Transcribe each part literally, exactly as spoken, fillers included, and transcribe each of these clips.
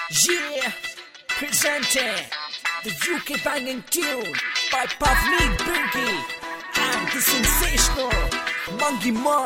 Yeah, presenting the U K banging tune by Pavleen Boogie and the sensational Mangi Mar.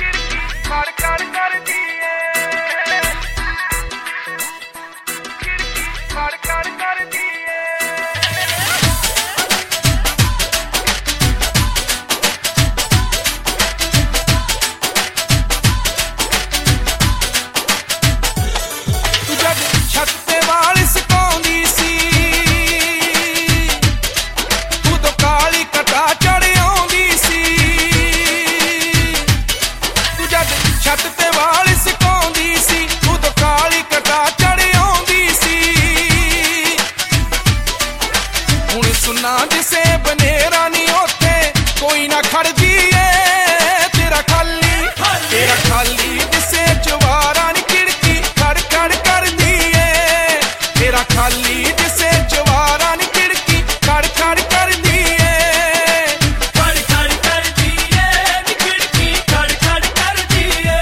सुना जिसे बनेरा नी ओथे कोई ना खड़दी ए तेरा खाली तेरा खाली जिसे जवारा नी खिड़की खड़ खड़ कर दी ए तेरा खाली जिसे जवारा नी खिड़की खड़ खड़ कर दी ए खड़ खड़ कर दी ए नी खिड़की खड़ खड़ कर दी ए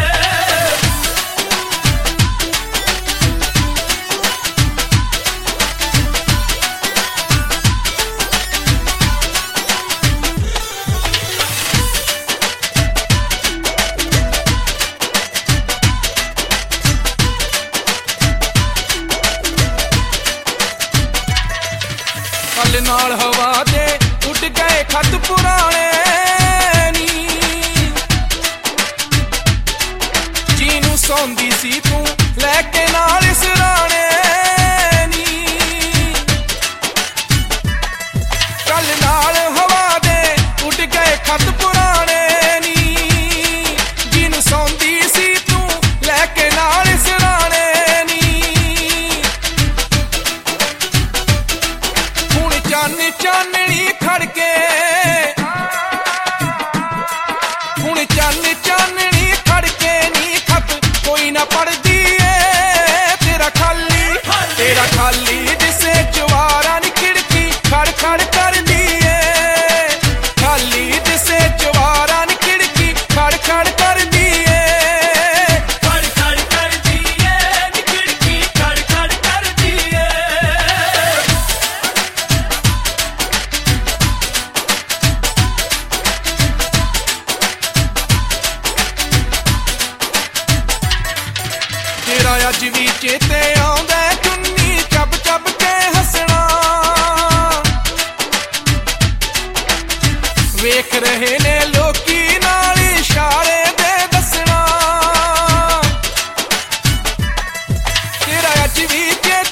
कल नाल हवा दे उड़ गए खत पुराने नी जीनू सौंदी सी तू लैके नाल सराने नी कल नाल हवा दे उड़ गए खत पुराने नी जीनू सौंदी सी तू लैके नाल सराने चान चाननी खड़के हुण चान चाननी खड़के नी खत कोई ना पढ़दी ए तेरा खाली तेरा खाली जिसे जवारा नी खिड़की खड़ खड़ कर दी ए खाली जिसे जवारा नी खिड़की खड़ खड़ कर दी ए खड़ खड़ कर दी ए नी खिड़की खड़ खड़ कर दी ए तेरा अज भी चेते आउंदा चुन्नी चब चब के हसना वेख रहे ने लोकी नाल इशारे दे दसना तेरा अज भी